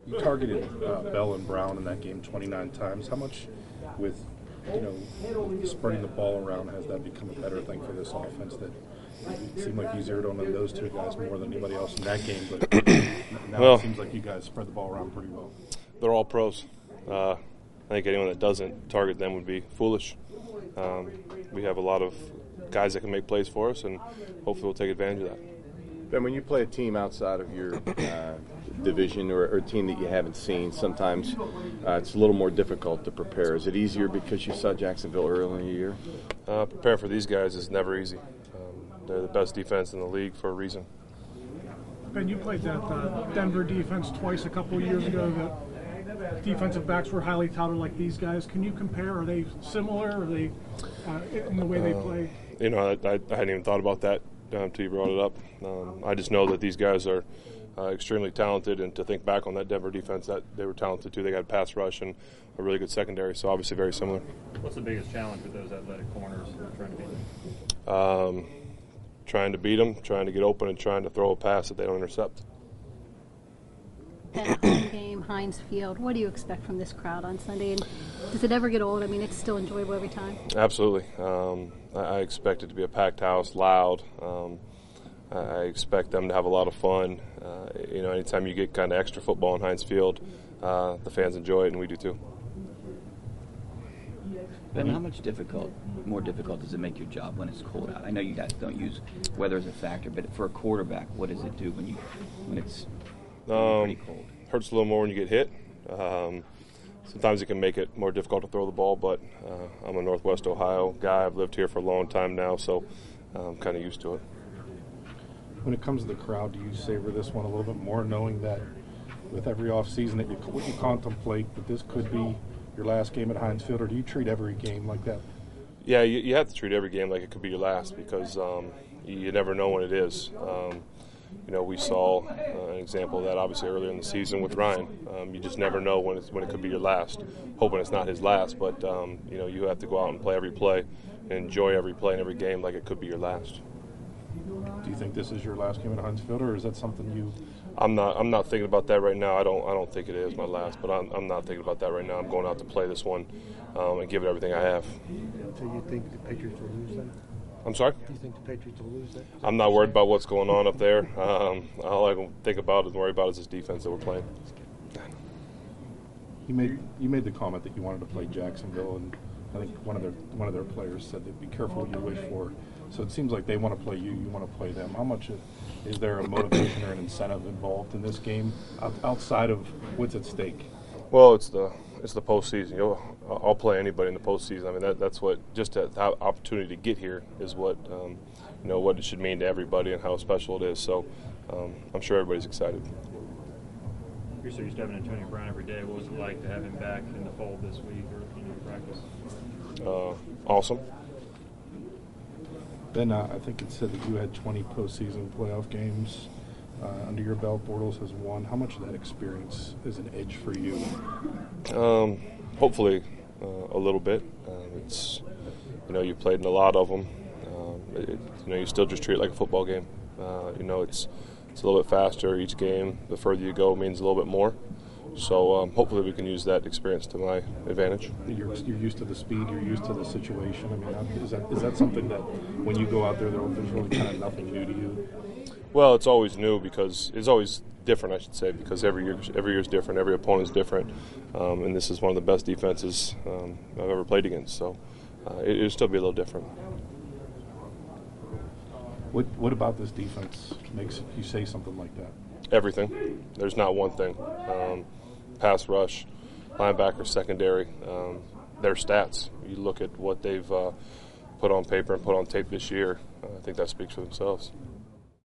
You targeted Bell and Brown in that game 29 times. How much, with spreading the ball around, has that become a better thing for this offense? That it seemed like you zeroed on those two guys more than anybody else in that game, but now it seems like you guys spread the ball around pretty well. They're all pros. I think anyone that doesn't target them would be foolish. We have a lot of guys that can make plays for us, and hopefully we'll take advantage of that. Ben, when you play a team outside of your division or a team that you haven't seen, sometimes it's a little more difficult to prepare. Is it easier because you saw Jacksonville early in the year? Preparing for these guys is never easy. They're the best defense in the league for a reason. Ben, you played that Denver defense twice a couple of years ago. The defensive backs were highly touted like these guys. Can you compare? Are they similar? Are they in the way they play? I hadn't even thought about that until you brought it up. I just know that these guys are extremely talented, and to think back on that Denver defense, that they were talented too. They got pass rush and a really good secondary, so obviously very similar. What's the biggest challenge with those athletic corners trying to beat them? Trying to beat them, trying to get open, and trying to throw a pass that they don't intercept. At home game, Heinz Field. What do you expect from this crowd on Sunday? And does it ever get old? I mean, it's still enjoyable every time. Absolutely. I expect it to be a packed house, loud. I expect them to have a lot of fun. Anytime you get kind of extra football in Heinz Field, the fans enjoy it, and we do too. Ben, how much more difficult does it make your job when it's cold out? I know you guys don't use weather as a factor, but for a quarterback, what does it do when it's pretty cold? Hurts a little more when you get hit. Sometimes it can make it more difficult to throw the ball, but I'm a Northwest Ohio guy. I've lived here for a long time now, so I'm kind of used to it. When it comes to the crowd, do you savor this one a little bit more, knowing that with every offseason that you contemplate that this could be your last game at Heinz Field, or do you treat every game like that? Yeah, you have to treat every game like it could be your last, because you never know when it is. We saw an example of that obviously earlier in the season with Ryan. You just never know when it could be your last. Hoping it's not his last, but you have to go out and play every play and enjoy every play and every game like it could be your last. Do you think this is your last game at Heinz Field, or is that something you? I'm not thinking about that right now. I don't think it is my last, but I'm not thinking about that right now. I'm going out to play this one and give it everything I have. So you think the Patriots will lose that? I'm sorry? Do you think the Patriots will lose that? I'm not worried about what's going on up there. All I can think about and worry about is this defense that we're playing. You made the comment that you wanted to play Jacksonville, and I think one of their players said that be careful what you wish for. So it seems like they want to play you, you want to play them. How much is there a motivation or an incentive involved in this game outside of what's at stake? Well, it's the postseason. I'll play anybody in the postseason. I mean, that's what just the opportunity to get here is what what it should mean to everybody and how special it is. So I'm sure everybody's excited. You're so used to having Antonio Brown every day. What was it like to have him back in the fold this week or in practice? Awesome. Ben, I think it said that you had 20 postseason playoff games under your belt. Bortles has won. How much of that experience is an edge for you? Hopefully a little bit. It's you played in a lot of them. You still just treat it like a football game. It's a little bit faster each game. The further you go means a little bit more. So hopefully we can use that experience to my advantage. You're used to the speed. You're used to the situation. I mean, is that something that when you go out there's really kind of nothing new to you? Well, it's always new because it's always different, I should say, because every year is different. Every opponent is different, and this is one of the best defenses I've ever played against. So it'll still be a little different. What about this defense makes you say something like that? Everything. There's not one thing. Pass rush, linebacker, secondary, their stats. You look at what they've put on paper and put on tape this year, I think that speaks for themselves.